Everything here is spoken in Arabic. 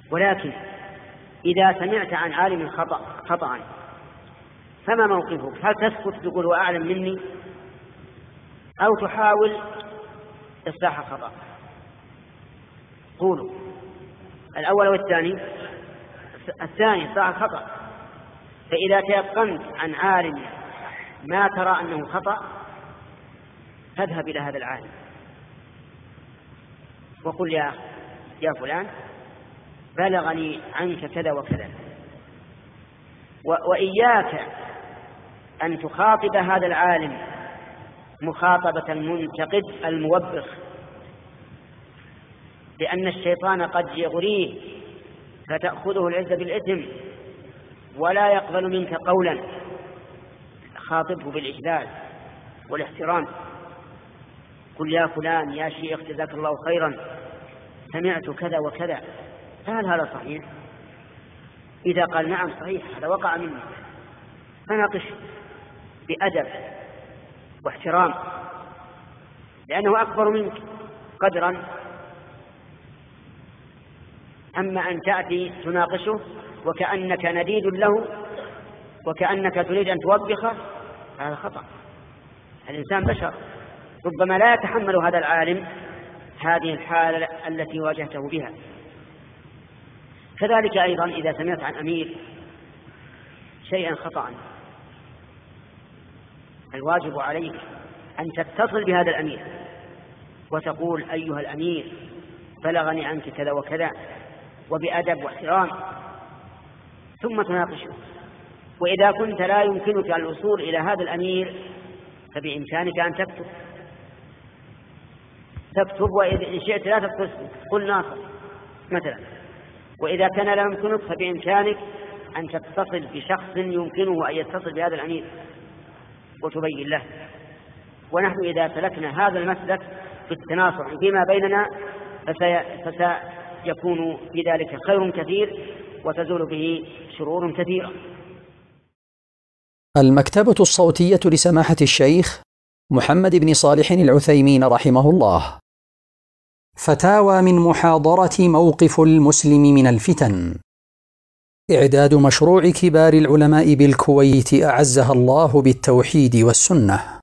ولكن إذا سمعت عن عالم خطأ فما موقفك؟ هل تسكت تقول هو أعلم مني، أو تحاول إصلاح الخطأ؟ قولوا الأول والثاني. الثاني إصلاح الخطأ. فإذا تيقنت عن عالم ما ترى أنه خطأ فاذهب إلى هذا العالم وقل يا فلان بلغني عنك كذا وكذا. وإياك أن تخاطب هذا العالم مخاطبة المنتقد الموبخ، لأن الشيطان قد يغريه فتأخذه العزة بالإثم ولا يقبل منك قولا. خاطبه بالإجلال والاحترام. قل يا فلان يا شيخ جزاك الله خيرا سمعت كذا وكذا، فهل هذا صحيح؟ إذا قال نعم صحيح هذا وقع مني، فناقش بأدب واحترام لأنه أكبر منك قدرا. أما أن تأتي تناقشه وكأنك نديد له وكأنك تريد أن توبخه هذا خطأ. الإنسان بشر ربما لا يتحمل هذا العالم هذه الحالة التي واجهته بها. كذلك أيضا إذا سمعت عن أمير شيئا خطأ الواجب عليك أن تتصل بهذا الأمير وتقول أيها الأمير بلغني عنك كذا وكذا، وبأدب واحترام، ثم تناقشه. وإذا كنت لا يمكنك الوصول إلى هذا الأمير فبإمكانك أن تكتب وإن شئت لا تكتب قل ناصر مثلا. وإذا كان لا يمكنك فبإمكانك أن تتصل بشخص يمكنه أن يتصل بهذا الأمير وتبين له. ونحن إذا سلكنا هذا المسلك في التناصح فيما بيننا فسيكون بذلك خير كثير وتزول به شرور كثيرة. المكتبة الصوتية لسماحة الشيخ محمد بن صالح العثيمين رحمه الله. فتاوى من محاضرة موقف المسلم من الفتن. إعداد مشروع كبار العلماء بالكويت أعزها الله بالتوحيد والسنة.